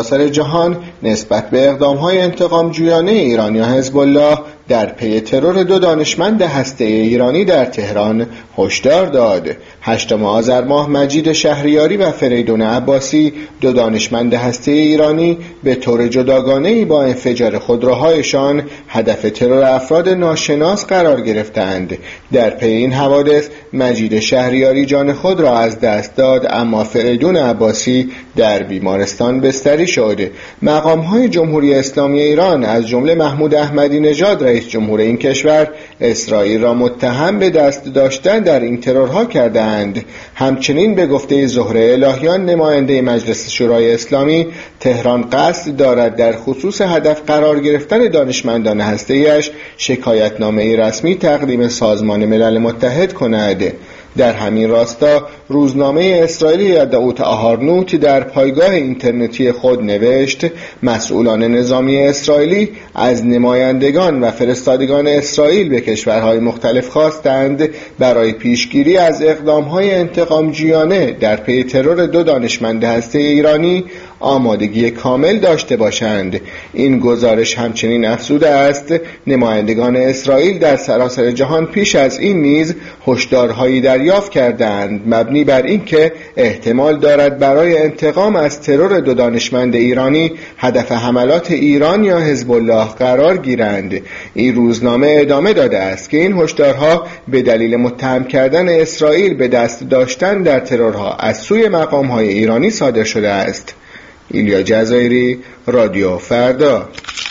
سراسر جهان نسبت به اقدام‌های انتقام‌جویانه ایران یا حزب الله در پی ترور 2 دانشمند هسته‌ای ایرانی در تهران هشدار داد. 8 آذر ماه مجید شهریاری و فریدون عباسی 2 دانشمند هسته‌ای ایرانی به طور جداگانه‌ای با انفجار خودروهایشان هدف ترور افراد ناشناس قرار گرفتند. در پی این حوادث مجید شهریاری جان خود را از دست داد، اما فریدون عباسی در بیمارستان بستری شد. مقام‌های جمهوری اسلامی ایران از جمله محمود احمدی نژاد رئیس جمهور این کشور اسرائیل را متهم به دست داشتن در این ترورها کردند. همچنین به گفته زهره الهیان نماینده مجلس شورای اسلامی، تهران قصد دارد در خصوص هدف قرار گرفتن دانشمندان هسته‌ای‌اش شکایتنامه‌ای رسمی تقدیم سازمان ملل متحد کند. در همین راستا روزنامه اسرائیلی یدعوت آهارنوت در پایگاه اینترنتی خود نوشت مسئولان نظامی اسرائیلی از نمایندگان و فرستادگان اسرائیل به کشورهای مختلف خواستند برای پیشگیری از اقدامهای انتقام‌جویانه در پی ترور 2 دانشمند هسته‌ای ایرانی آمادگی کامل داشته باشند. این گزارش همچنین افزوده است نمایندگان اسرائیل در سراسر جهان پیش از این نیز هشدارهایی دریافت کردند مبنی بر اینکه احتمال دارد برای انتقام از ترور 2 دانشمند ایرانی هدف حملات ایران یا حزب الله قرار گیرند. این روزنامه ادامه داده است که این هشدارها به دلیل متهم کردن اسرائیل به دست داشتن در ترورها از سوی مقام‌های ایرانی صادر شده است. ایلیا جزایری، رادیو فردا.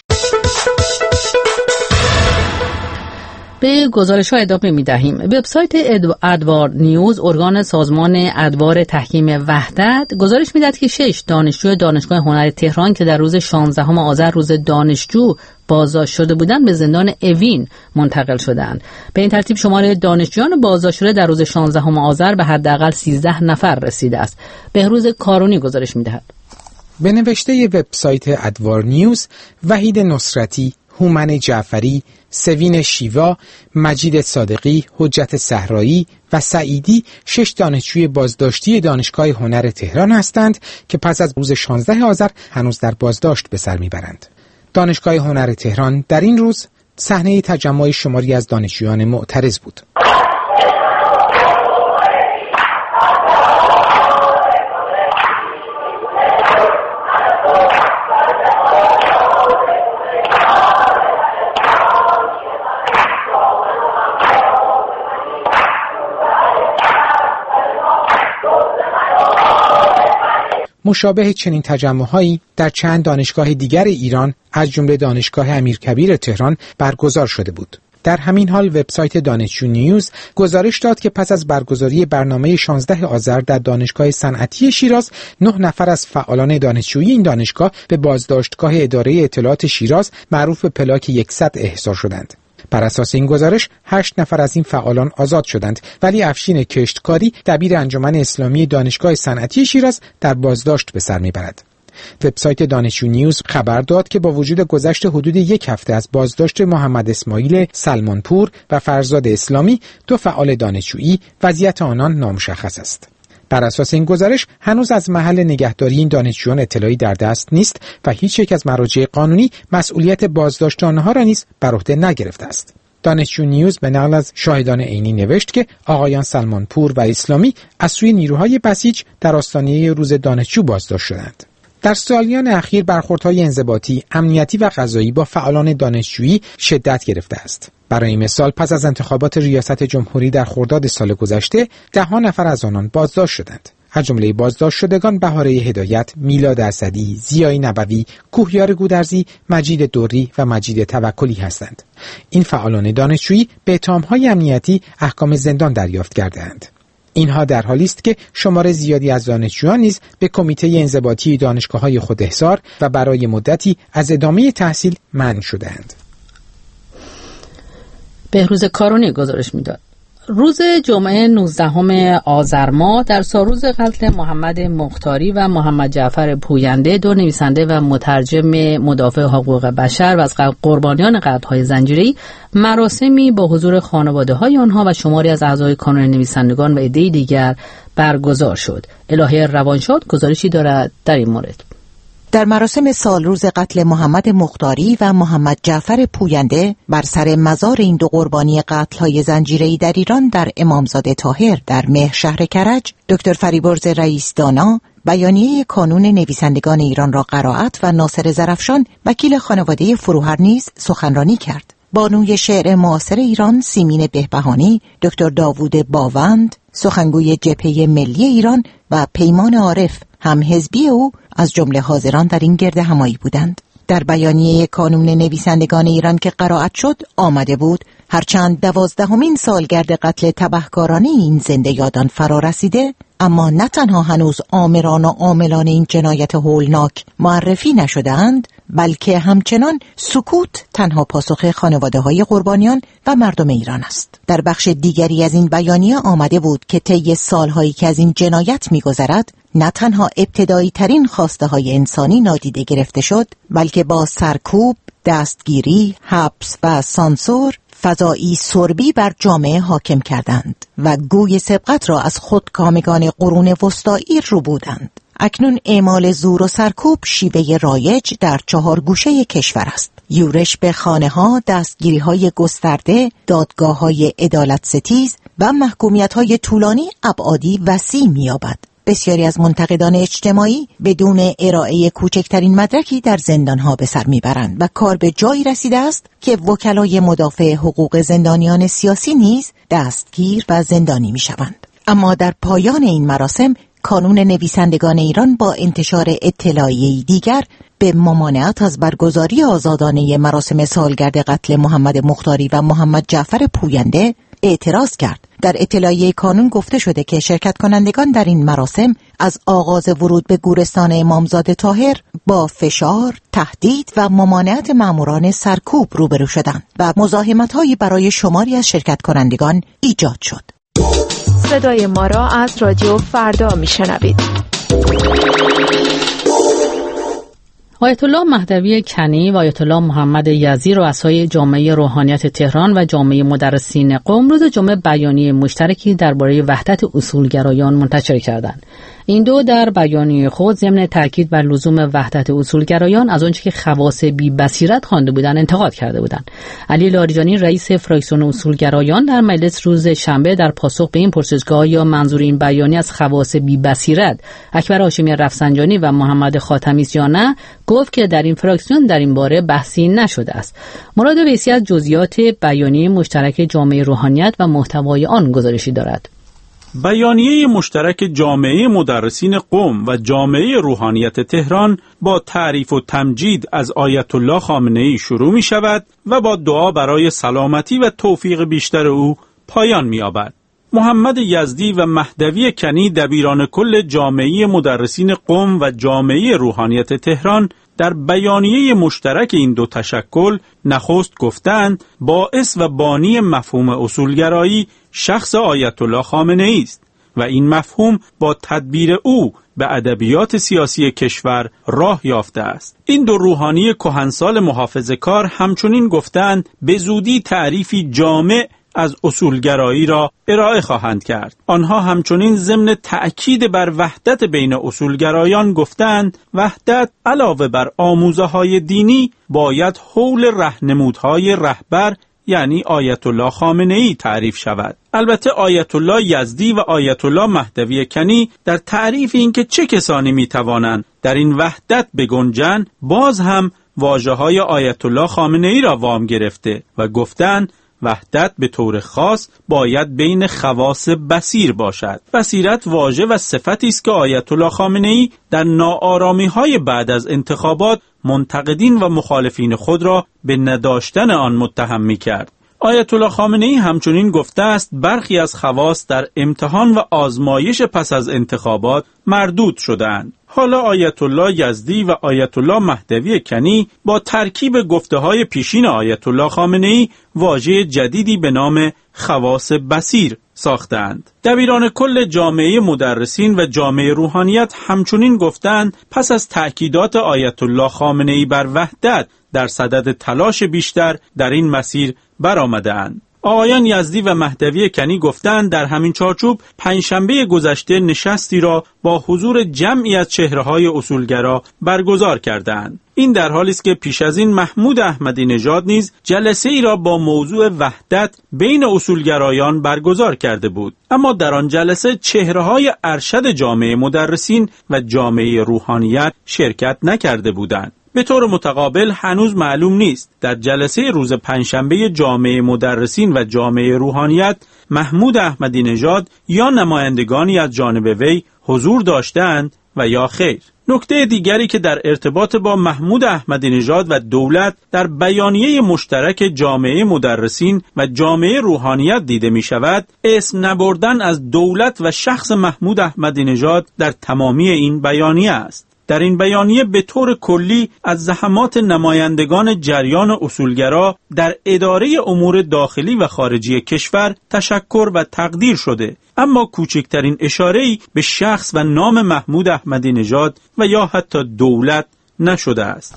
به گزارش‌ها ادامه می‌دهیم. وبسایت ادوار نیوز، ارگان سازمان ادوار تحکیم وحدت، گزارش می‌دهد که 6 دانشجو دانشگاه هنر تهران که در روز 16 آذر روز دانشجو بازداشت شده بودند به زندان اوین منتقل شدند. به این ترتیب شمار دانشجویان بازداشت شده در روز 16 آذر به حداقل 13 نفر رسیده است. بهروز کارونی گزارش می‌دهد. به نوشته وبسایت ادوار نیوز، وحید نصرتی، هومن جعفری، سوین شیوا، مجید صادقی، حجت صحرایی و سعیدی 6 دانشجوی بازداشتی دانشگاه هنر تهران هستند که پس از روز 16 آذر هنوز در بازداشت به سر میبرند. دانشگاه هنر تهران در این روز صحنه تجمع شماری از دانشجویان معترض بود. مشابه چنین تجمع‌هایی در چند دانشگاه دیگر ایران از جمله دانشگاه امیرکبیر تهران برگزار شده بود. در همین حال وبسایت دانشجو نیوز گزارش داد که پس از برگزاری برنامه 16 آذر در دانشگاه صنعتی شیراز 9 نفر از فعالان دانشجویی این دانشگاه به بازداشتگاه اداره اطلاعات شیراز معروف به پلاک 100 احضار شدند. بر اساس این گزارش 8 نفر از این فعالان آزاد شدند، ولی افشین کشتکاری دبیر انجمن اسلامی دانشگاه صنعتی شیراز در بازداشت به سر میبرد. وبسایت دانشجو نیوز خبر داد که با وجود گذشت حدود 1 هفته از بازداشت محمد اسماعیل سلمانپور و فرزاد اسلامی 2 فعال دانشجویی، وضعیت آنان نامشخص است. بر اساس این گزارش هنوز از محل نگهداری این دانشجویان اطلاعی در دست نیست و هیچ یک از مراجع قانونی مسئولیت بازداشت آنها را نیز بر عهده نگرفته است. دانشجو نیوز به نقل از شاهدان عینی نوشت که آقایان سلمانپور و اسلامی از سوی نیروهای بسیج در آستانه روز دانشجو بازداشت شدند. در سالیان اخیر برخوردهای انضباطی، امنیتی و قضایی با فعالان دانشجویی شدت گرفته است. برای مثال پس از انتخابات ریاست جمهوری در خرداد سال گذشته 10 نفر از آنان بازداشت شدند. از جمله بازداشت شدگان بهاره هدایت، میلاد اسدی، ضیای نبوی، کوهیار گودرزی، مجید دوری و مجید توکلی هستند. این فعالان دانشجویی به اتهام‌های امنیتی احکام زندان دریافت کرده‌اند. اینها در حالی است که شمار زیادی از دانشجویان نیز به کمیته انضباطی دانشگاه‌های خود احضار و برای مدتی از ادامه تحصیل منع شده‌اند. بهروز کارونی گزارش می‌داد. روز جمعه 19 آذر ماه در سالروز قتل محمد مختاری و محمد جعفر پوینده، 2 نویسنده و مترجم مدافع حقوق بشر و از قربانیان قتل‌های زنجیره‌ای، مراسمی با حضور خانواده‌های آنها و شماری از اعضای کانون نویسندگان و عده‌ای دیگر برگزار شد. الهه روانشاد گزارشی دارد در این مورد. در مراسم سالروز قتل محمد مختاری و محمد جعفر پوینده بر سر مزار این دو قربانی قتل‌های زنجیره‌ای در ایران در امامزاده طاهر در مهر شهر کرج، دکتر فریبرز رئیس دانا بیانیه کانون نویسندگان ایران را قرائت و ناصر ظرفشان وکیل خانواده فروهر نیز سخنرانی کرد. بانوی شعر معاصر ایران سیمین بهبهانی، دکتر داوود باوند، سخنگوی جبهه ملی ایران و پیمان عارف هم حزبی او از جمله حاضران در این گرد همایی بودند. در بیانیه کانون نویسندگان ایران که قرائت شد آمده بود هرچند 12مین سالگرد قتل تبهکارانه این زنده یادان فرا رسیده، اما نه تنها هنوز آمران و عاملان این جنایت هولناک معرفی نشده‌اند، بلکه همچنان سکوت تنها پاسخ خانواده‌های قربانیان و مردم ایران است. در بخش دیگری از این بیانیه آمده بود که طی سالهایی که از این جنایت می‌گذرد نه تنها ابتدایی ترین خواسته های انسانی نادیده گرفته شد، بلکه با سرکوب، دستگیری، حبس و سانسور فضایی سربی بر جامعه حاکم کردند و گوی سبقت را از خودکامگان قرون وسطایی رو بودند. اکنون اعمال زور و سرکوب شیوه رایج در 4 گوشه کشور است. یورش به خانه‌ها، دستگیری‌های گسترده، دادگاه‌های عدالت ستیز و محکومیت‌های طولانی ابعادی وسیع می‌یابد. بسیاری از منتقدان اجتماعی بدون ارائه کوچکترین مدرکی در زندانها به سر میبرند و کار به جایی رسیده است که وکلای مدافع حقوق زندانیان سیاسی نیز دستگیر و زندانی میشوند. اما در پایان این مراسم کانون نویسندگان ایران با انتشار اطلاعیه‌ای دیگر به ممانعت از برگزاری آزادانه مراسم سالگرد قتل محمد مختاری و محمد جعفر پوینده اعتراض کرد. در اطلاعیه کانون گفته شده که شرکت کنندگان در این مراسم از آغاز ورود به گورستان امامزاده طاهر با فشار، تهدید و ممانعت ماموران سرکوب روبرو شدند و مزاحمت‌هایی برای شماری از شرکت کنندگان ایجاد شد. صدای ما را از رادیو فردا میشنوید. آیت الله مهدوی کنی و آیت الله محمد یزدی رؤسای جامعه روحانیت تهران و جامعه مدرسین قم روز جمعه بیانیه مشترکی درباره وحدت اصولگرایان منتشر کردند. این دو در بیانیه خود ضمن تاکید بر لزوم وحدت اصولگرایان از آنچه که خواص بی بصیرت خوانده بودند انتقاد کرده بودند. علی لاریجانی رئیس فراکسیون اصولگرایان در مجلس روز شنبه در پاسخ به این پرسشگاه یا منظور این بیانیه از خواص بی بصیرت اکبر هاشمی رفسنجانی و محمد خاتمی است یا نه گفت که در این فراکسیون در این باره بحثی نشده است. مراد ویسی از جزئیات بیانیه مشترک جامعه روحانیت و محتوای آن گزارشی دارد. بیانیه مشترک جامعه مدرسین قم و جامعه روحانیت تهران با تعریف و تمجید از آیت الله خامنه‌ای شروع می شود و با دعا برای سلامتی و توفیق بیشتر او پایان می یابد. محمد یزدی و مهدوی کنی دبیران کل جامعه مدرسین قم و جامعه روحانیت تهران در بیانیه مشترک این دو تشکل نخست گفتند باعث و بانی مفهوم اصولگرایی شخص آیت الله خامنه‌ای است و این مفهوم با تدبیر او به ادبیات سیاسی کشور راه یافته است. این دو روحانی کهنسال محافظه‌کار همچنین گفتند به زودی تعریفی جامع از اصولگرایی را ارائه خواهند کرد. آنها همچنین ضمن تأکید بر وحدت بین اصولگرایان گفتند وحدت علاوه بر آموزه‌های دینی باید حول راهنمودهای رهبر یعنی آیت الله خامنه‌ای تعریف شود. البته آیت الله یزدی و آیت الله مهدوی کنی در تعریف اینکه چه کسانی میتوانند در این وحدت بگنجند باز هم واژه‌های آیت الله خامنه‌ای را وام گرفته و گفتند وحدت به طور خاص باید بین خواص بصیر باشد. بصیرت واژه و صفتی است که آیت الله خامنه‌ای در ناآرامی‌های بعد از انتخابات منتقدین و مخالفین خود را به نداشتن آن متهم می‌کرد. آیت الله خامنه‌ای همچنین گفته است برخی از خواص در امتحان و آزمایش پس از انتخابات مردود شدند. حالا آیت الله یزدی و آیت الله مهدوی کنی با ترکیب گفته‌های پیشین آیت الله خامنه‌ای واژه جدیدی به نام خواص بصیر ساختند. دبیران کل جامعه مدرسین و جامعه روحانیت همچنین گفتند پس از تأکیدات آیت الله خامنه‌ای بر وحدت در صدد تلاش بیشتر در این مسیر برآمدند. آقایان یزدی و مهدوی کنی گفتند در همین چارچوب پنجشنبه گذشته نشستی را با حضور جمعی از چهره‌های اصولگرا برگزار کردند. این در حالی است که پیش از این محمود احمدی نژاد نیز جلسه‌ای را با موضوع وحدت بین اصولگرایان برگزار کرده بود، اما در آن جلسه چهره‌های ارشد جامعه مدرسین و جامعه روحانیت شرکت نکرده بودند. به طور متقابل هنوز معلوم نیست در جلسه روز پنجشنبه جامعه مدرسین و جامعه روحانیت محمود احمدی نژاد یا نمایندگانی از جانب وی حضور داشتند و یا خیر. نکته دیگری که در ارتباط با محمود احمدی نژاد و دولت در بیانیه مشترک جامعه مدرسین و جامعه روحانیت دیده می شود، اسم نبردن از دولت و شخص محمود احمدی نژاد در تمامی این بیانیه است. در این بیانیه به طور کلی از زحمات نمایندگان جریان اصولگرا در اداره امور داخلی و خارجی کشور تشکر و تقدیر شده، اما کوچکترین اشاره‌ای به شخص و نام محمود احمدی نژاد و یا حتی دولت نشده است.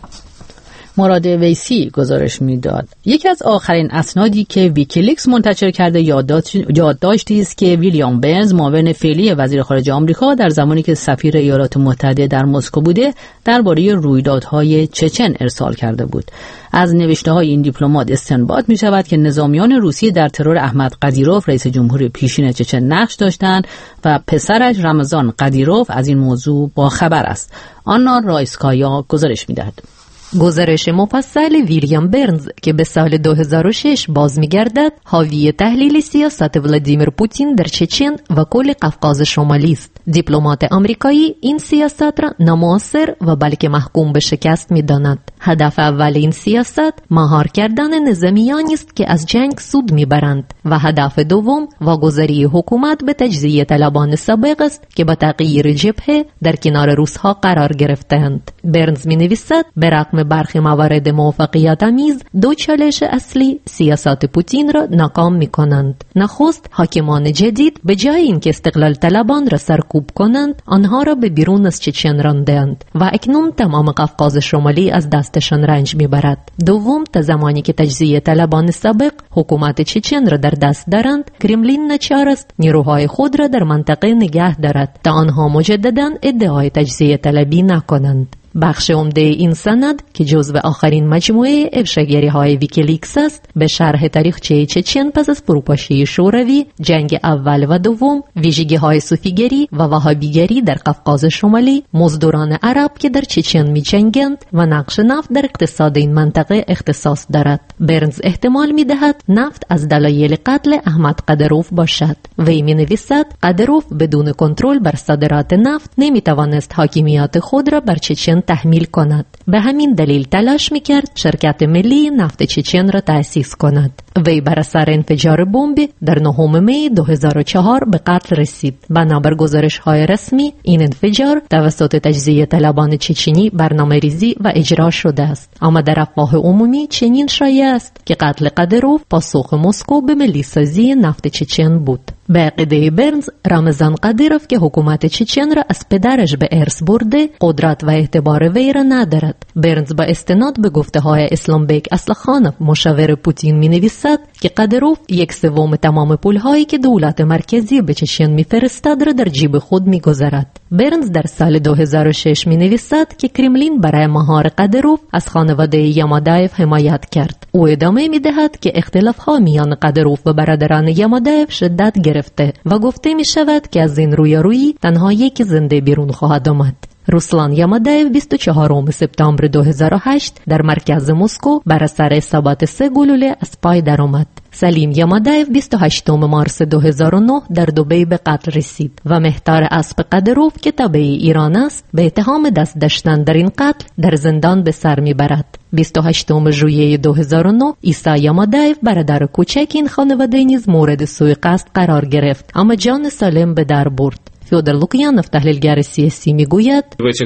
مراد ویسی گزارش میداد یکی از آخرین اسنادی که ویکیلیکس منتشر کرده یادداشتی است که ویلیام برنز معاون فعلی وزیر خارجه آمریکا در زمانی که سفیر ایالات متحده در مسکو بوده درباره رویدادهای چچن ارسال کرده بود. از نوشته‌های این دیپلمات استنباط می شود که نظامیان روسیه در ترور احمد قدیروف رئیس جمهور پیشین چچن نقش داشتند و پسرش رمضان قدیروف از این موضوع با خبر است. آنا رایسکایا گزارش می‌دهد. گزارش مفصل ویلیام برنز که به سال 2006 باز می‌گردد حاوی تحلیل سیاست ولادیمیر پوتین در چچن و کل قفقاز شمالی است. دیپلمات آمریکایی این سیاست را نامؤثر و بلکه محکوم به شکست می‌داند. هدف اول این سیاست مهار کردن نظامیانی است که از جنگ سود می‌برند و هدف دوم واگذاری حکومت به تجزیه طلبان سابق است که با تغییر جبهه در کنار روس‌ها قرار گرفتند. برنز می‌نویسد برغم برخی موارد موفقیت آمیز دو چالش اصلی سیاست پوتین را ناکام می‌کنند. نخست حاکمان جدید به جای اینکه استقلال طلبان را سرکوب کنند آنها را به بیرون از چچن راندند و اکنون تمام قفقاز شمالی از دستشان رنج می‌برد. دوم تا زمانی که تجزیه طلبان سابق حکومت چچن را در دست دارند کرملین ناچار است نیروهای خود را در منطقه نگه دارد تا آنها مجدداً ادعای تجزیه طلبی نکنند. بخش عمده این سند که جزو آخرین مجموعه افشاگری‌های ویکیلیکس است به شرح تاریخچه چچن پس از فروپاشی شوروی، جنگ اول و دوم، ویژگی‌های صوفیگری و وهابیگری در قفقاز شمالی، مزدوران عرب که در چچن می‌جنگند و نقش نفت در اقتصاد این منطقه اختصاص دارد. برنز احتمال می‌دهد نفت از دلایل قتل احمد قدیروف باشد. وی می‌نویسد قدیروف بدون کنترل بر صادرات نفت نمی‌توانست حاکمیت خود را بر چچن تحمیل کند. به همین دلیل تلاش میکرد شرکت ملی نفت چچن را تأسیس کند. وی بر اثر انفجار بمب در 9 می 2004 به قتل رسید. بنابر گزارش‌های رسمی این انفجار توسط تجزیه طلبان چچنی برنامه‌ریزی و اجرا شده است، اما در افواه عمومی چنین شایع است که قتل قدیروف پاسخ مسکو به ملی‌سازی نفت چچن بود. به عقیده برنز رمضان قدیروف که حکومت چچن را از پدرش به ارث برده قدرت و اعتبار وی را ندارد. برنز با استناد به گفته‌های اسلامبک اصلخانov مشاور پوتین می‌نویسد که قدیروف 1/3 تمام پول‌هایی که دولت مرکزی به چچن می‌فرستد را در جیب خود می‌گذارد. برنز در سال 2006 می‌نویسد که کرملین برای مهار قدیروف از خانواده یامادایف حمایت کرد. او ادامه می‌دهد که اختلاف‌ها میان قدیروف و برادران یامادایف شدت گرفته و گفته می‌شود که از این رویارویی تنها یک زنده بیرون خواهد آمد. روسلان یامادایف 24 سپتامبر 2008 در مرکز مسکو بر اثر اصابت 3 گلوله از پای درآمد. سلیم یامادایف 28 مارس 2009 در دبی به قتل رسید و مهتار اسب قدیروف که تابع ایران است به اتهام دست داشتن در این قتل در زندان به سر میبرد. 28 ژوئیه 2009 عیسی یامادایف برادر کوچک این خانواده نیز مورد سوءقصد قرار گرفت اما جان سالم به در برد. فیودر لوکیانوف تحلیلگر سیاسی میگوید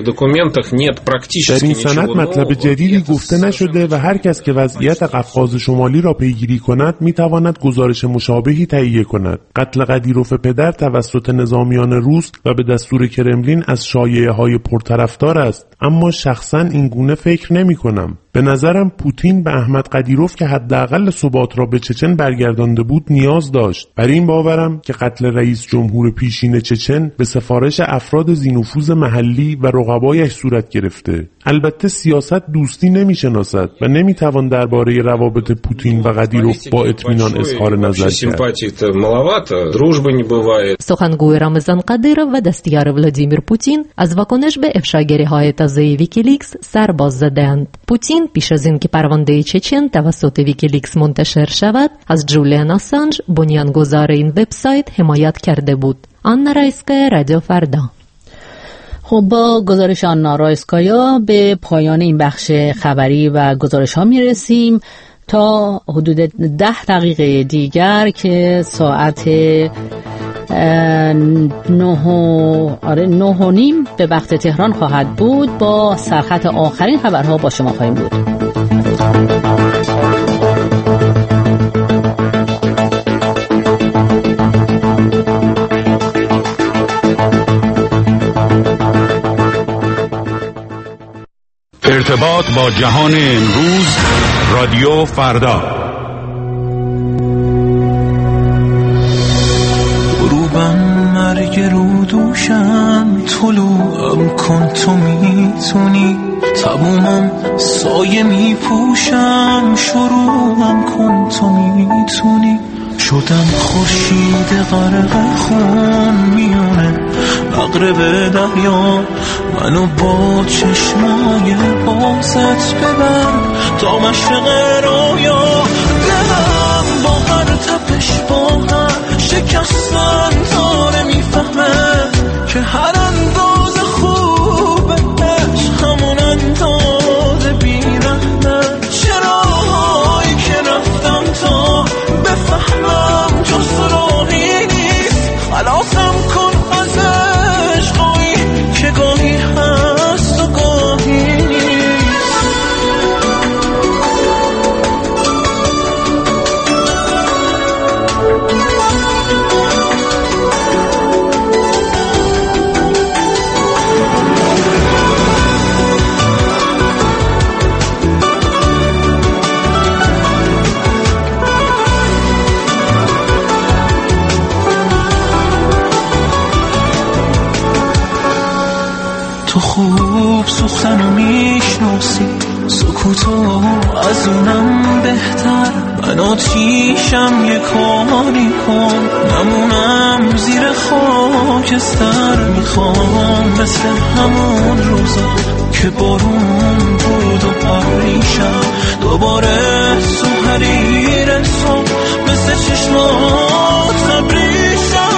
در این سند مطلب جدیدی گفته نشده و هر کس که وضعیت قفقاز شمالی را پیگیری کند میتواند گزارش مشابهی تهیه کند. قتل قدیروف پدر توسط نظامیان روس و به دستور کرملین از شایعه‌های پرطرفدار است، اما شخصا این گونه فکر نمی‌کنم. به نظرم پوتین به احمد قدیروف که حداقل ثبات را به چچن برگردانده بود نیاز داشت. برای این باورم که قتل رئیس جمهور پیشین چچن به سفارش افراد ذی‌نفوذ محلی و رقبایش صورت گرفته. البته سیاست دوستی نمیشناسد و نمیتوان درباره روابط پوتین و قدیروف با اطمینان اظهار نظر کرد. سخنگوی رامزان قدیرов و دستیار ولادیمیر پوتین از واکنش به افشاگری‌های تازه ویکیلیکس سر باز زدند. پوتین پیش از اینکه پرونده چچن توسط ویکیلیکس منتشر شود، از جولیان آسانج بنیانگذار این وبسایت حمایت کرده بود. آنا رایسکایا، رادیو فردا. خب با گزارش آنا رایسکایا به پایان این بخش خبری و گزارش ها میرسیم. تا حدود 10 دقیقه دیگر که ساعت 9:30 به وقت تهران خواهد بود، با سرخط آخرین خبرها با شما خواهیم بود. ارتباط با جهان امروز، رادیو فردا. غروبم مرگ رو دوشم، طلوعم کن تو میتونی، تمومم سایه میپوشم، شروعم کن تو میتونی. شدم خورشید غرق خون میونه مغرب دریا، منو با چشمای بازت ببر تا مشرق رویا. دلم با هر تپش با هر شکستن تا نمیفهمه که هر اندازه خوبه عشق همون اندازه بیرحمه. چراهایی که رفتم تا بفهمم جز راهی نیست، خلاصم کن از عشقایی که گاهی هست و گاهی نیست. تو خوب سوختنو میشناسی، سکوتو از اونم بهتر. من آتیشم یه کاری کن، نمونم زیر خاکستر. میخوام مثل همون روزا که بارون بود و پریشم، دوباره تو حریر صبح مثل چشمات تبریشم.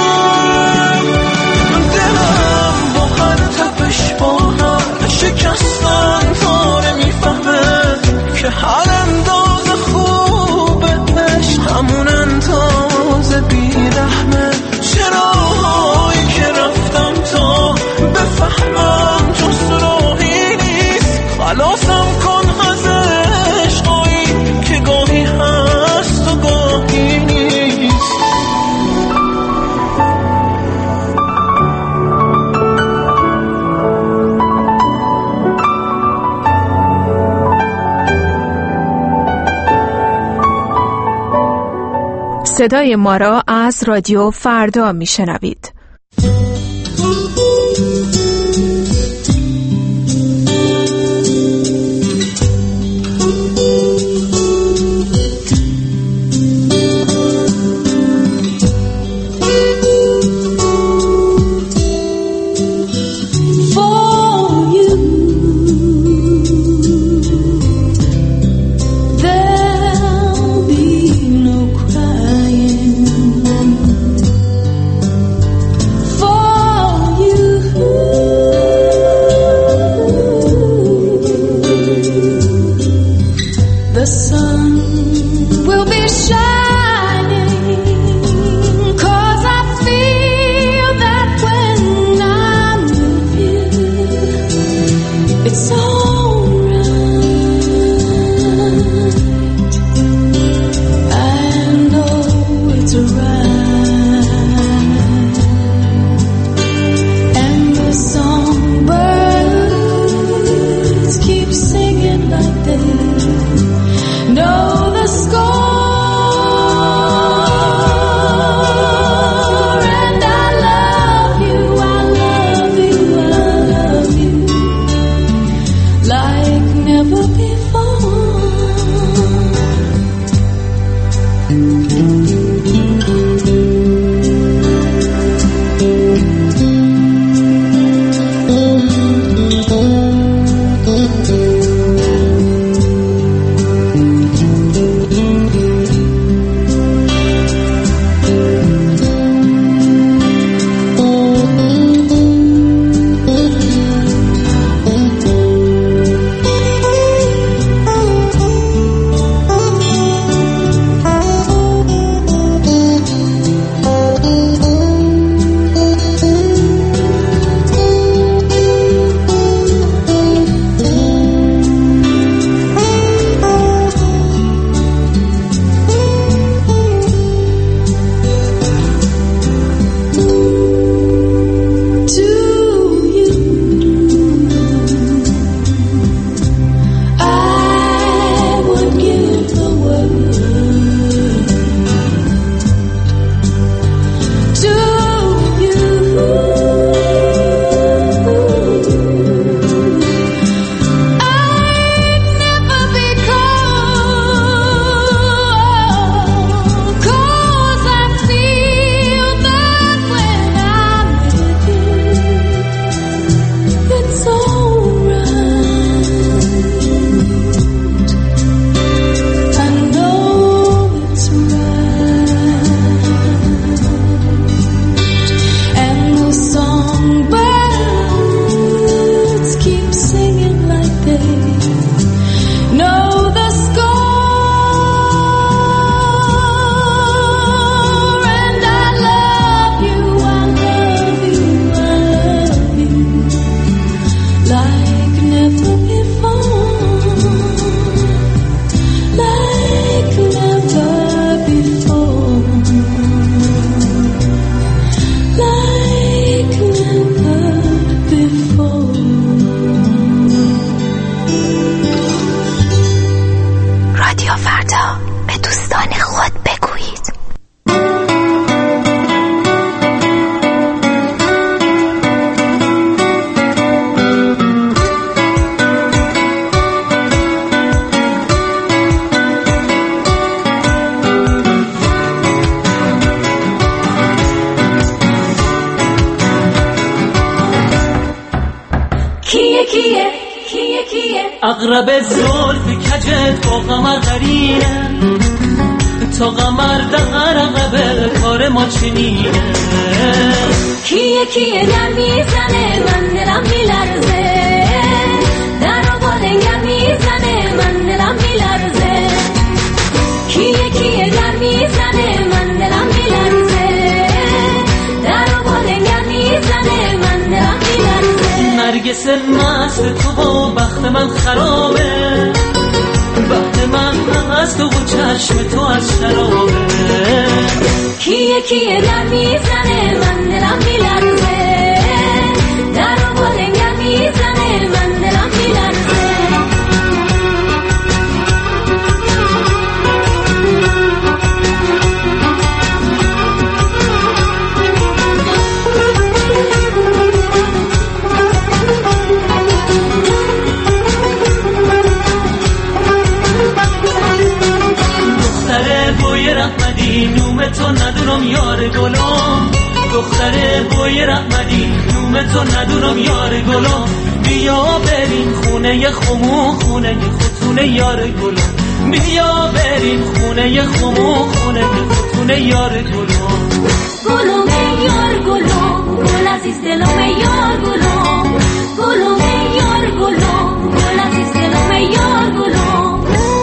دلم با هر تپش با هر شکستن تا نمیفهمه که هر اندازه خوبه عشق همون اندازه بیرحمه. چراهایی که رفتم تا بفهمم جز راهی نیست، خلاصم کن از عشقایی که گاهی هست و گاهی نیست. صدای ما را از رادیو فردا میشنوید. like they know the score. And I love you, I love you, I love you like never before. اغرب زلف کجت با قمر قرینه تا قمر در عقب کار ما چنینه کیه کیه گر میزنه من دلم میلرزه در آباده گر میزنه من دلم میلرزه کیه کیه گر میزنه من دلم میلرزه در آباده گر میزنه من دلم میلرزه نرگس مست تو با بخت من خرابه بخت من از تو و چشم تو از شرابه کیه کیه در میزنه من دلم میلرزه در آباده گر میزنه من دلم میلرزه نوم تو ندونم یار گلم دختر بوی رحمدی نوم تو ندونم یار گلم بیا بریم خونه خمو خونه خطونه یار گلم بیا بریم خونه خمو خونه خطونه یار گلم گلم یار گلم گل عزیز دلم یار گلم گلم یار گلم گل عزیز دلم یار گلم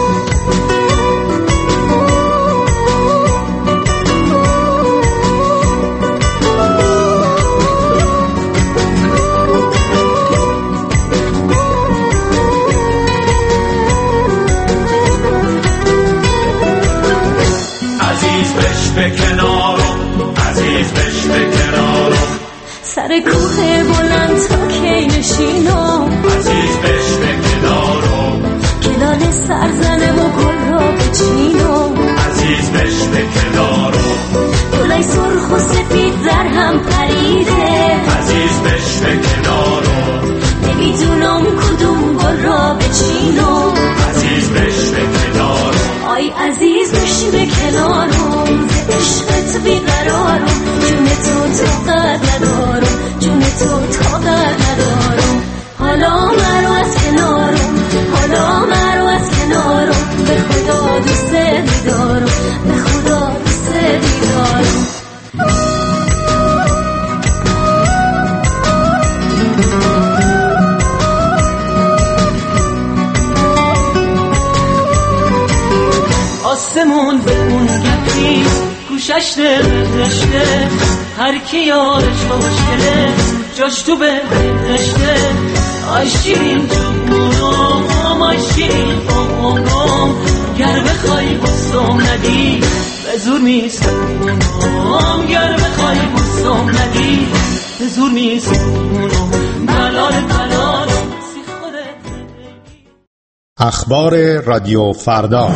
به کنارم عزیز بش به کنارم سر کوه بلند تا کی نشینم آسمون به اون گفتی گوشش نوشته هر کی یارش خوشگله جاش تو بهشته آی شیرین جونم آی شیرین عمرم گر بخوای بوسم ندی به زور نیست اونم گر بخوای بوسم ندی به زور نیست اونم بلال اخبار رادیو فردا.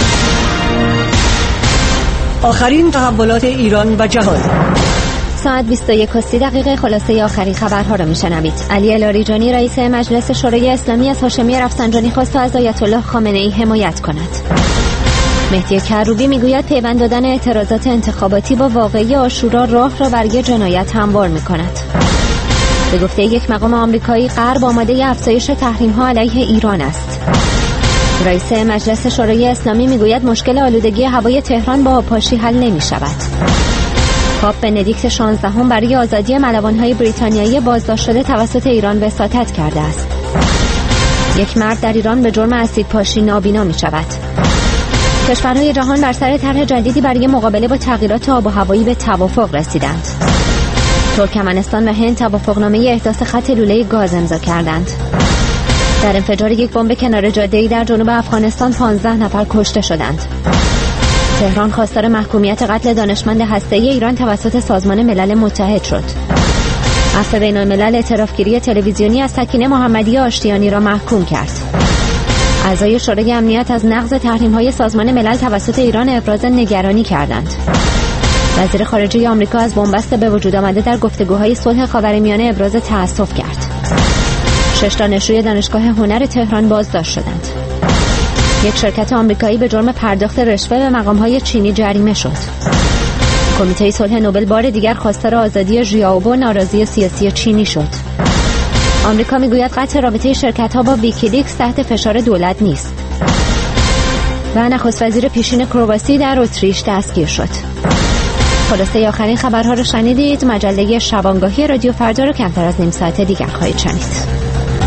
آخرین تحولات ایران و جهان. ساعت 21:30 خلاصه آخرین خبرها را میشنوید. علی لاریجانی رئیس مجلس شورای اسلامی از هاشمی رفسنجانی خواست تا از آیت الله خامنه‌ای حمایت کند. مهدی کروبی میگوید پیوند دادن اعتراضات انتخاباتی با واقعه عاشورا راه را برای جنایت هموار میکند. به گفته یک مقام آمریکایی غرب آماده افزایش تحریم‌ها علیه ایران است. رئیس مجلس شورای اسلامی میگوید مشکل آلودگی هوای تهران با آبپاشی حل نمی‌شود. پاپ بندیکت 16 برای آزادی ملوان‌های بریتانیایی بازداشت شده توسط ایران وساطت کرده است. یک مرد در ایران به جرم اسیدپاشی نابینا می‌شود. کشورهای جهان بر سر طرح جدیدی برای مقابله با تغییرات آب و هوایی به توافق رسیدند. ترکمنستان و هند توافقنامه احداث خط لوله گاز امضا کردند. در انفجار یک بمب کنار جاده‌ای در جنوب افغانستان 15 نفر کشته شدند. تهران خواستار محکومیت قتل دانشمند هسته‌ای ایران توسط سازمان ملل متحد شد. عفو بین‌الملل اعترافگیری تلویزیونی از سکینه محمدی آشتیانی را محکوم کرد. اعضای شورای امنیت از نقض تحریم‌های سازمان ملل توسط ایران ابراز نگرانی کردند. وزیر خارجه آمریکا از بنبست به وجود آمده در گفتگوهای صلح خاورمیانه ابراز تأسف کرد. 6 دانشجوی دانشگاه هنر تهران بازداشت شدند. یک شرکت آمریکایی به جرم پرداخت رشوه به مقام‌های چینی جریمه شد. کمیته صلح نوبل بار دیگر خواستار آزادی ژیائوبو ناراضی سیاسی چینی شد. آمریکا میگوید قطع رابطه شرکت‌ها با ویکیلیکس تحت فشار دولت نیست. و نخست وزیر پیشین کرواسی در اتریش دستگیر شد. خلاصه آخرین خبرها رو شنیدید. مجله شبانگاهی رادیو فردا رو کمتر از نیم ساعت دیگر خواهید شنید.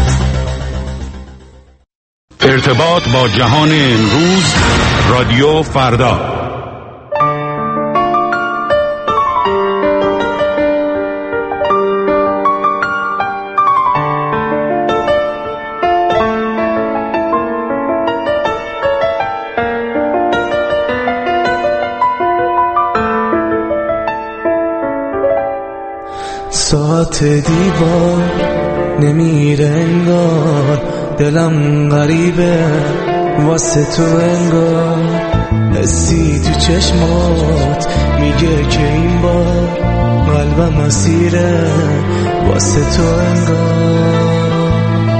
ارتباط با جهان امروز رادیو فردا. ساعت دیوار نمیره انگار، دلم غریبه واسه تو انگار، حسی تو چشمات میگه که این بار قلبم اسیره واسه تو انگار.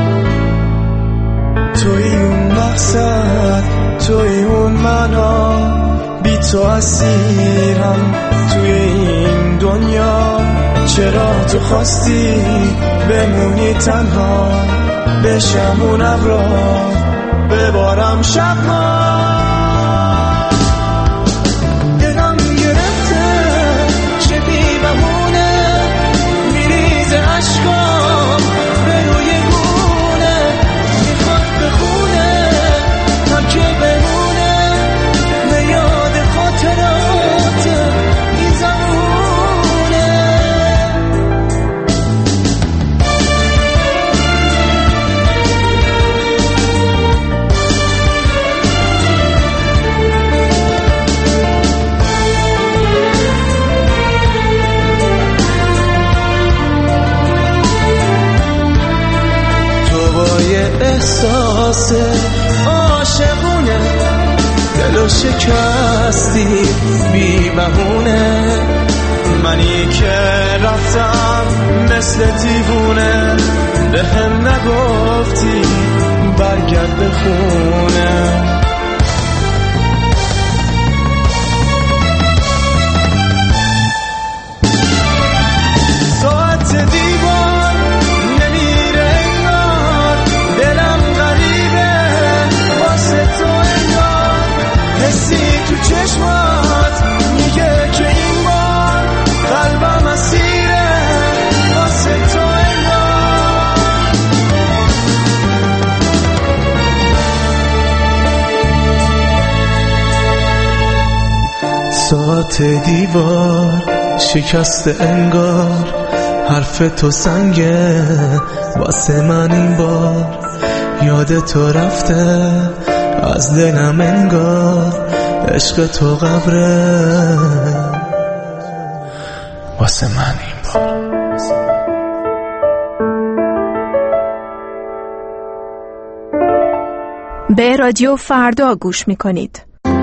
توی اون مقصد توی اون معنا، بی تو اسیرم توی این دنیا. چرا تو خواستی بمونی تنها، بشم اون ابرا ببارم شبها. دلم گرفته چه بی بهونه، میریزه عشقام به روی گونه، میخواد بخونه هم که بمونه به یاد خاطرات این زمونه. احساس عاشقونه دلو شکستی بی بهونه، منی که رفتم مثل دیوونه، به هم نگفتی برگرد به خونه. ساعت دیوار نمیره انگار، دلم غریبه واسه تو انگار، حسی تو چشمات میگه که این بار قلبم اسیره واسه تو انگار. صدات دیوار شکست انگار، حرف تو سنگه واسه من این بار، یاد تو رفته از دلم انگار، عشق تو قبره واسه من این بار. به رادیو فردا گوش می‌کنید.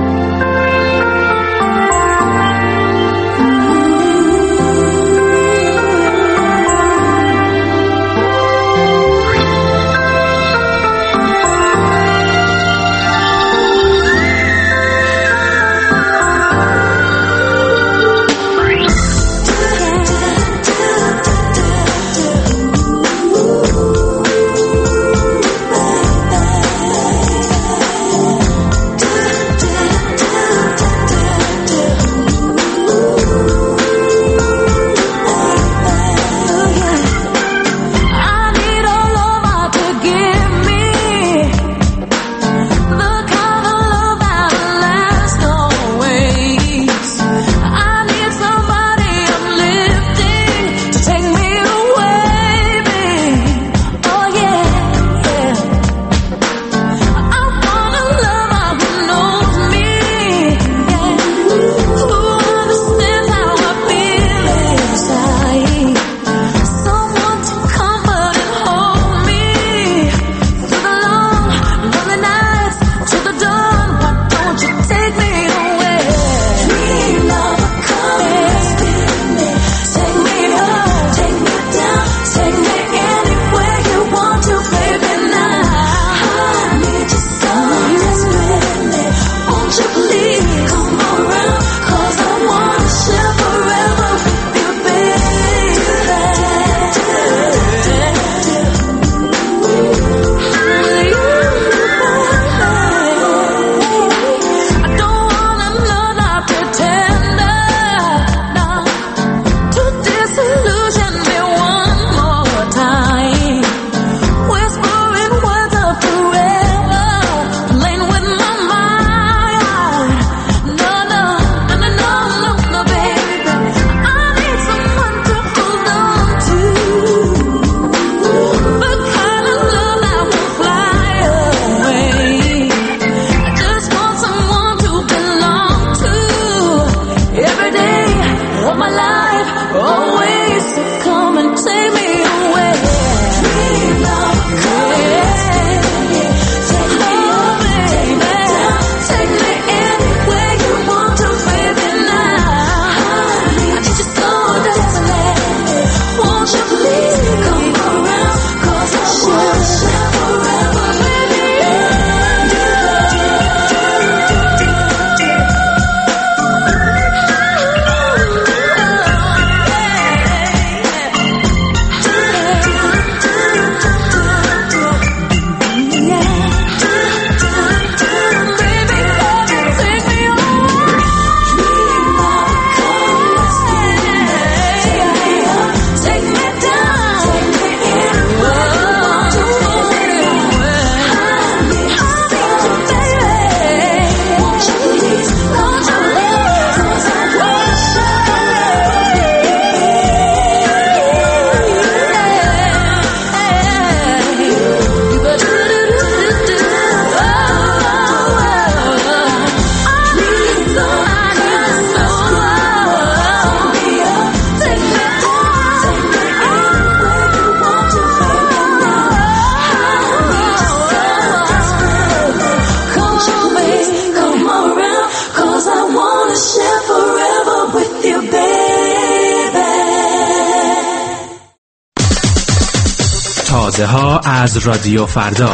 تازه ها از رادیو فردا.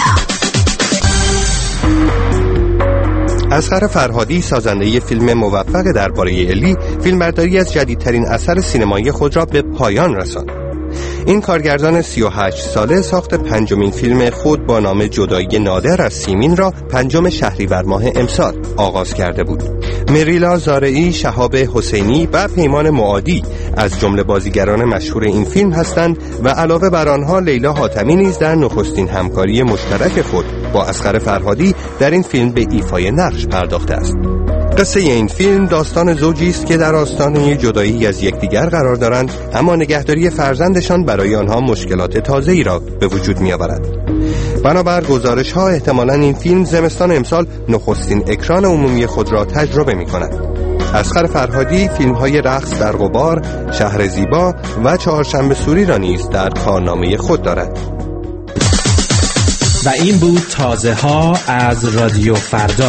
اصغر فرهادی سازنده فیلم موفق درباره الی، فیلمبرداری از جدیدترین اثر سینمایی خود را به پایان رساند. این کارگردان 38 ساله ساخت پنجمین فیلم خود با نام جدایی نادر از سیمین را 5 شهریور ماه امسال آغاز کرده بود مریلا زارعی، شهاب حسینی و پیمان معادی از جمله بازیگران مشهور این فیلم هستند و علاوه بر آنها لیلا حاتمی نیز در نخستین همکاری مشترک خود با اصغر فرهادی در این فیلم به ایفای نقش پرداخته است. قصه این فیلم داستان زوجی است که در آستانه جدایی از یکدیگر قرار دارند، اما نگهداری فرزندشان برای آنها مشکلات تازه‌ای را به وجود می‌آورد. بنابر گزارش‌ها احتمالاً این فیلم زمستان امسال نخستین اکران عمومی خود را تجربه می‌کند. اصغر فرهادی فیلم‌های رقص در غبار، شهر زیبا و چهارشنبه سوری را نیز در کارنامه خود دارد. و این بود تازه ها از رادیو فردا.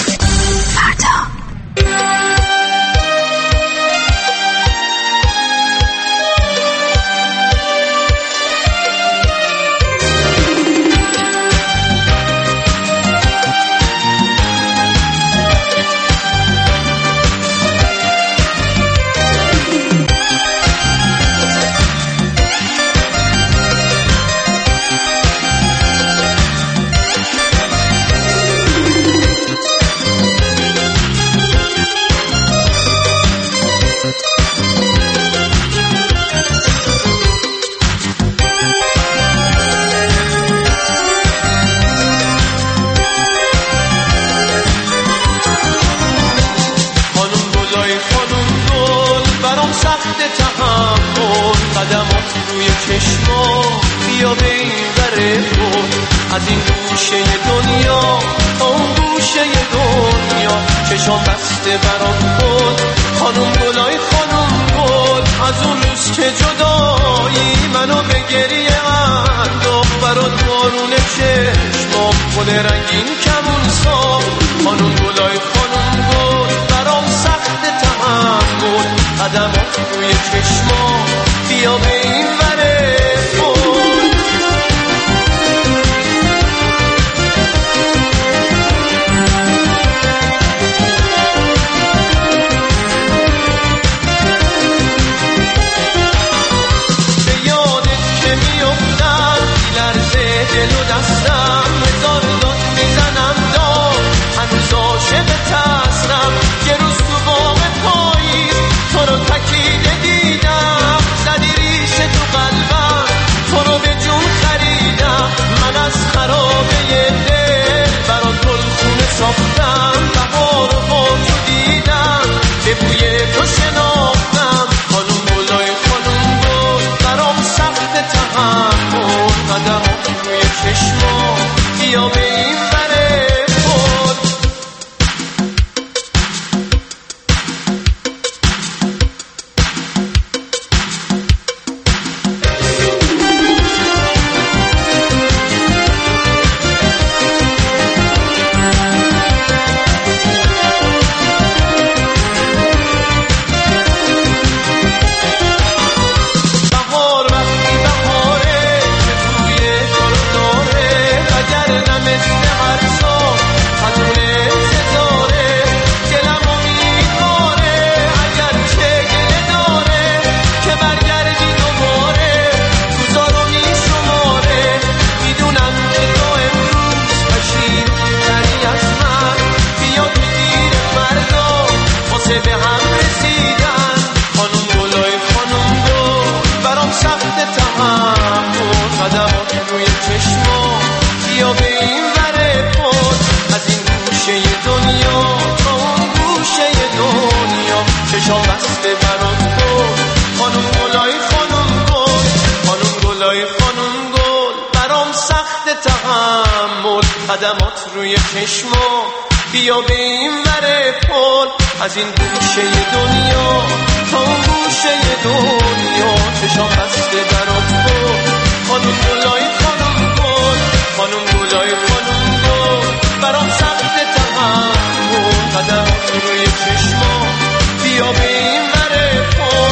از این گوشه دنیا تا اون گوشه دنیا چشام بسته برام بود خانم گلای خانم گل از اون روز که جدایی منو به گریه انداخت برات بارون چشمام گل رنگین کمون ساخت خانم گلای خانم گل برام سخت تحمل قدمات روی چشمام بیا به این وره ساختم بهار و با تو دیدم به بوی تو شناختم خانم گلای خانم گل برام سخت تحمل قدمات روی چشمام بیا به این وره خود قدمات روی چشما بیا به این وره پل از این گوشه دنیا تا اون گوشه دنیا چشام بسته برات بود خانم گلای خانم گل خانم گلای خانم گل برام سخت تحمل قدمات روی چشما بیا به این وره پل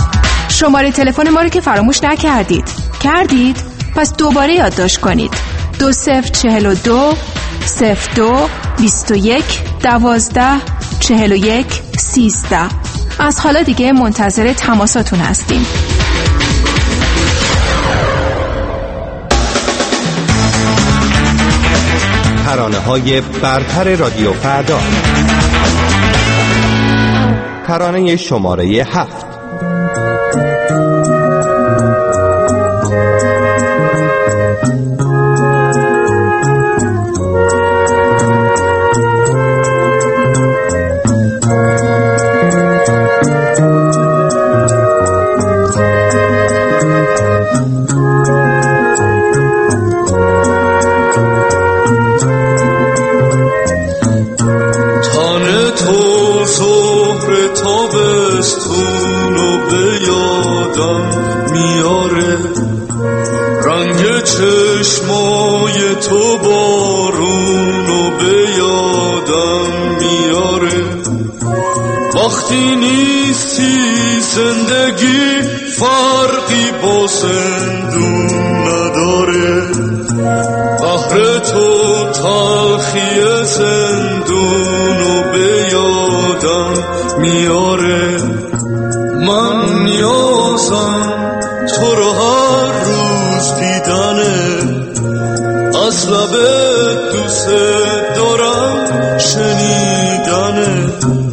شماره تلفن ما رو که فراموش نکردید. کردید؟ پس دوباره یادداشت کنید. 2042 02 21 12 41 13. از حالا دیگه منتظر تماساتون هستیم. ترانه‌های برتر رادیو فردا. ترانه شماره 7. چشمای تو بارونو به یادم میاره، وقتی نیستی زندگی فرقی با زندون نداره، قهر تو تلخی زندونو به یادم میاره. من نیازم تو رو هر روز دیدنه، از لب دوست دارم شنیدنه.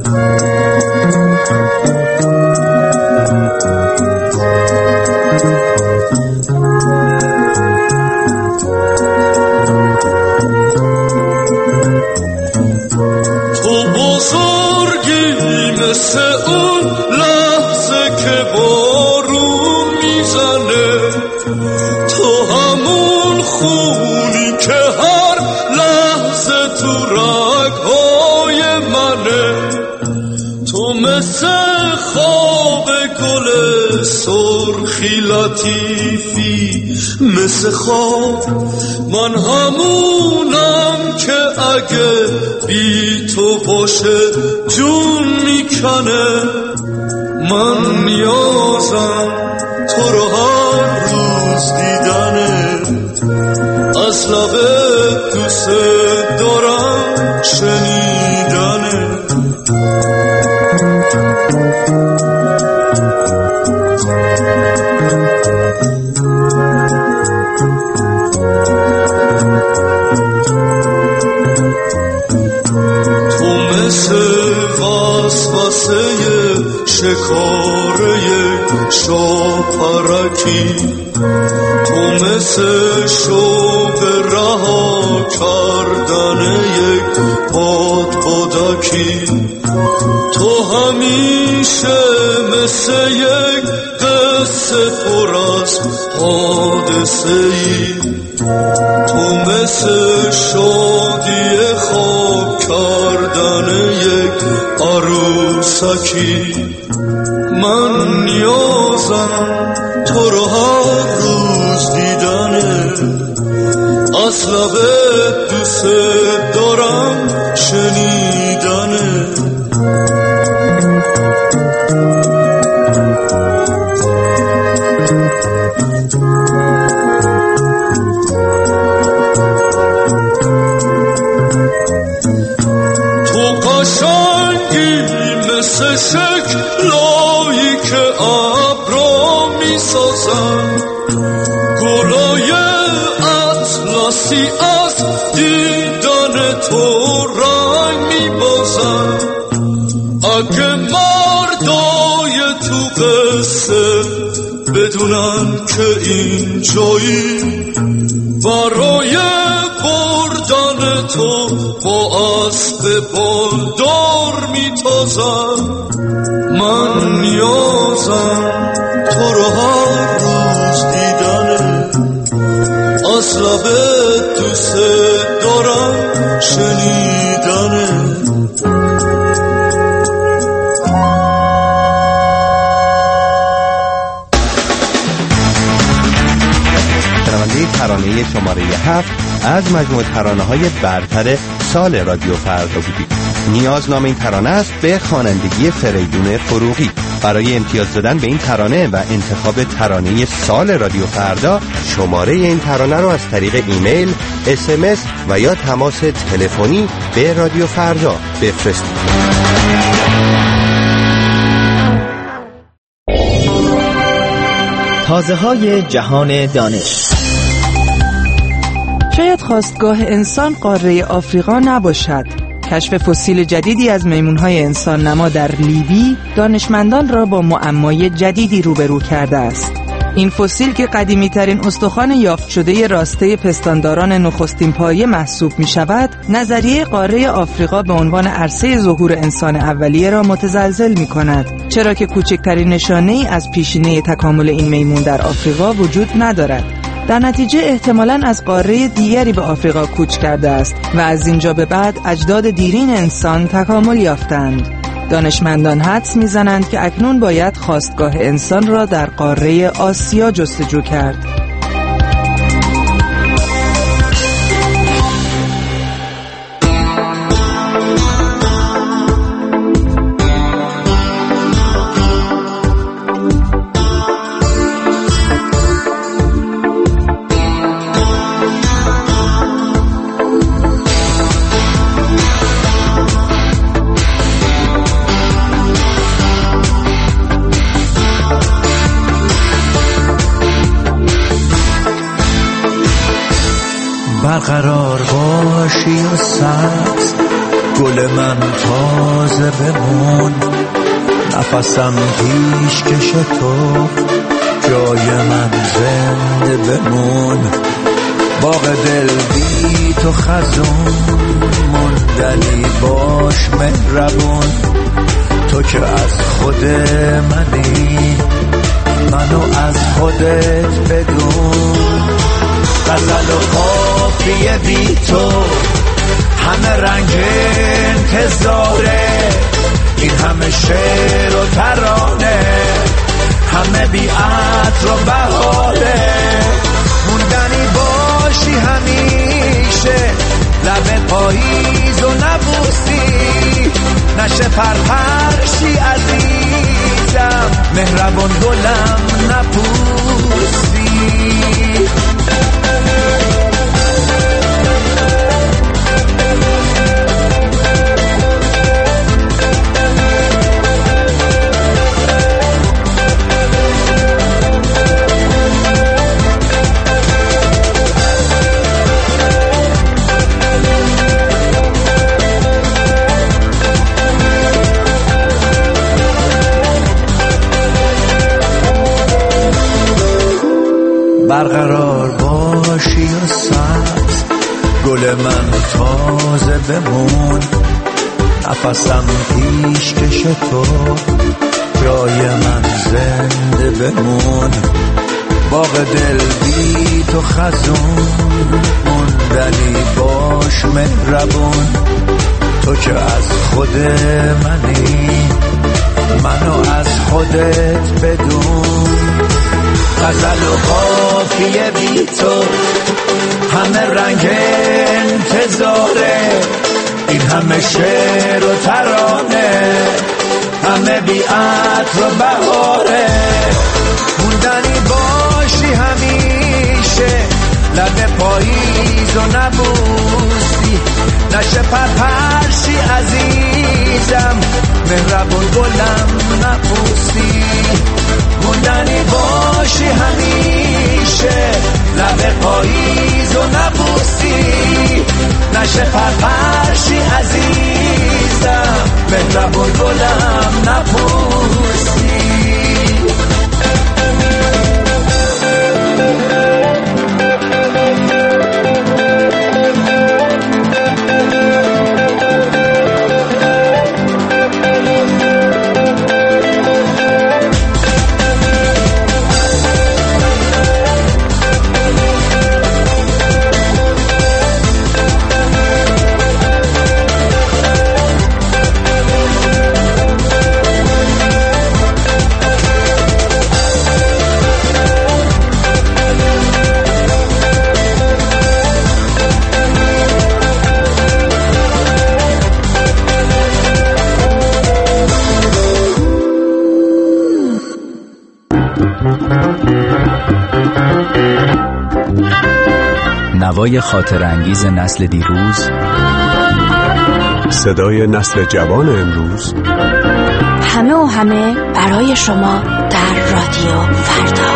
تو بزرگی مثل اون لحظه که بارون میزنه، تو همون خونی که هر لحظه تو رگ‌های منه، تو مثل خواب گل سرخی لطیفی مثل خواب، من همونم که اگه بی تو باشه جون میکنه. من نیازم تو رو هر روز دیدنه، از لب دوست دارم شنیدنه. تو مثل وسوسه شکاره شاپرکی، تو مثل شوق رها کردن یک بادبادکی، تو همیشه مثل یک قصه پر از حادثه ای، تو مثل شادی خواب کردن یک عروسکی. من نیازم تو رو هر روز دیدنه، از لب دوست دارم شنیدنه. تو قشنگی مثل شکلایی که ابرا میسازن، گلای اطلسی از دیدن تو رنگ میبازن. اگه مردای تو قصه بدونن که این جایی برای بردن تو با اسب بالدار میتازن، من نیازم تو رو هر روز دیدنه، از لب دوست دارم شنیدنه. ترانه شماره 7 از مجموعه ترانه‌های برتر سال رادیو فردا بودید. نیازنامه این ترانه است به خوانندگی فریدون فروغی. برای امتیاز دادن به این ترانه و انتخاب ترانه سال رادیو فردا شماره این ترانه رو از طریق ایمیل، SMS و یا تماس تلفنی به رادیو فردا بفرستید. تازه‌های جهان دانش. شاید خاستگاه انسان قاره آفریقا نباشد. کشف فسیل جدیدی از میمون‌های انسان نما در لیبی دانشمندان را با معمای جدیدی روبرو کرده است. این فسیل که قدیمی‌ترین استخوان یافت شده راسته پستانداران نخستین پایه محسوب می‌شود، نظریه قاره آفریقا به عنوان عرصه ظهور انسان اولیه را متزلزل می‌کند، چرا که کوچکترین نشانه‌ای از پیشینه تکامل این میمون در آفریقا وجود ندارد. در نتیجه احتمالاً از قاره دیگری به آفریقا کوچ کرده است و از اینجا به بعد اجداد دیرین انسان تکامل یافتند. دانشمندان حدس می‌زنند که اکنون باید خاستگاه انسان را در قاره آسیا جستجو کرد. برقرار باشی و سبز، گل من تازه بمون، نفسم پیش کش تو، جای من زنده بمون. باغ دل بی تو خزون، موندنی باش مهربون، تو که از خود منی، منو از خودت بدون. غزل و قافیه بی تو، همه رنگ انتظاره، این همه شعر و ترانه، همه بی عطر و بهاره. موندنی باشی همیشه، لب پاییز و نبوسی، نشه پرپرشی عزیزم، مهربان گلم نپوسی. برقرار باشی و سبز، گل من تازه بمون، نفسم پیش کش تو، جای من زنده بمون. باغ دل بی تو خزون، موندنی باش مهربون، تو که از خود منی، منو از خودت بدون. غزل و قافیه بی تو، همه رنگ انتظاره، این همه شعر و ترانه، همه بی عطر و بهاره. موندنی باشی همیشه، لب پاییز و نبوسی، نشه پرپرشی عزیزم، مهربون گلم نپوسی. موندنی باشی همیشه، لب پاییز و نبوسی، نشه پرپرشی عزیزم، مهربون گلم نپوسی. نوای خاطرانگیز نسل دیروز، صدای نسل جوان امروز، همه و همه برای شما در رادیو فردا.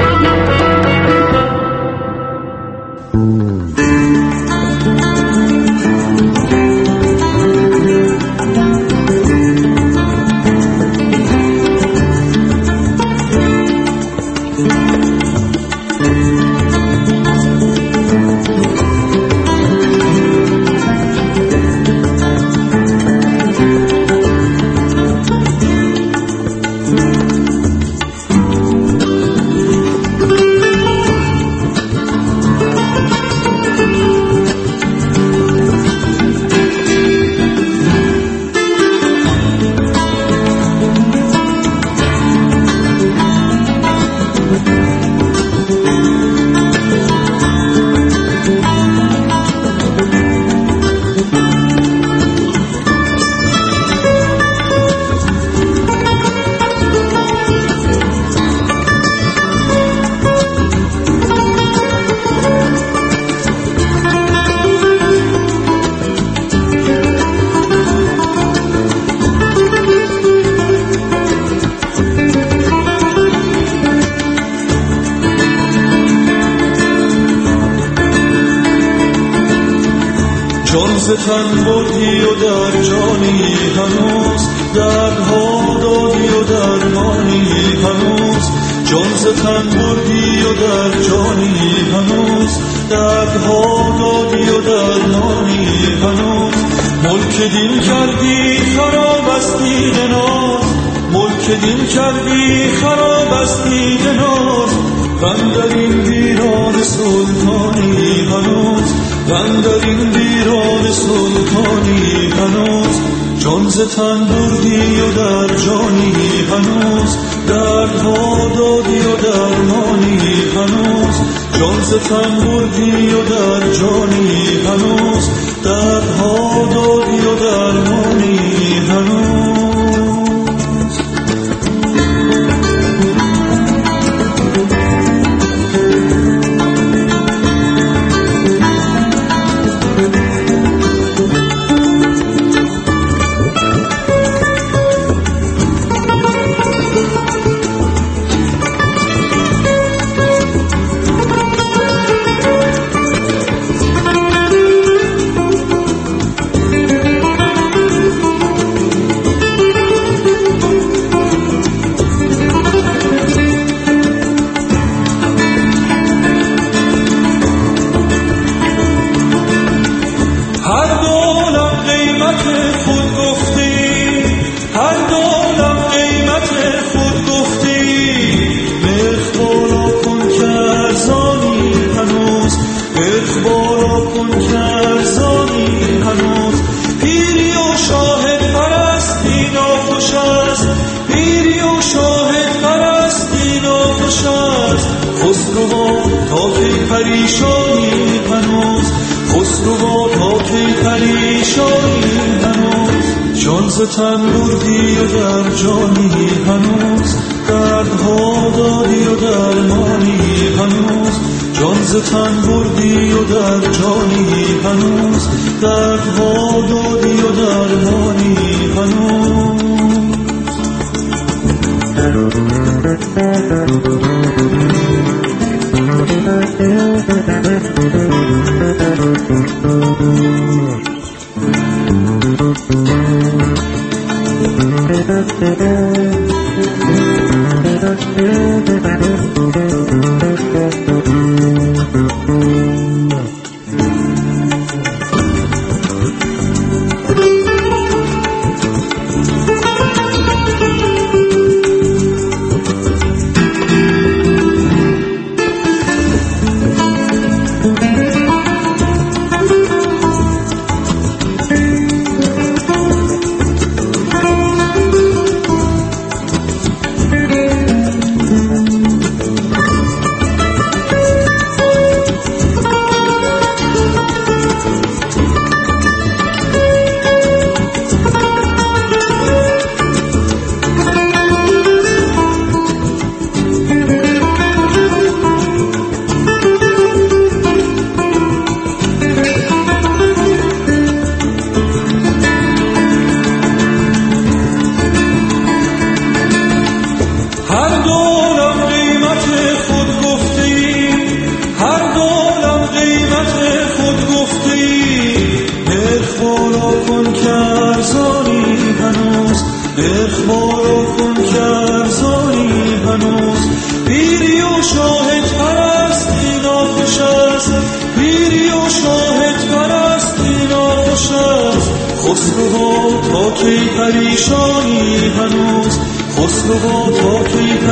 تن بردی و در جانی هنوز دردها دادی و درمانی هنوز جان ز تن بردی و در جانی هنوز دردها دادی و درمانی هنوز ملک دین کردی خراب است دین ناز ملک دین کردی خراب است دین ناز من در این ویران سلطانی هنوز من در این ویران سلطانی هنوز جان ز تن بردی و در جانی هنوز دردها دادی و درمانی هنوز جان ز تن بردی و در جانی هنوز دردها دادی و درمانی هنوز تن بردی و در جانی هنوز دردها دادی و درمانی هنوز جان ز تن بردی و در جانی هنوز دردها دادی و درمانی هنوز پیری و شاهد پرستی ناخوش است، پیری و شاهد پرستی ناخوش است. خسرو تا کی پریشانی هنوز، خسرو تا کی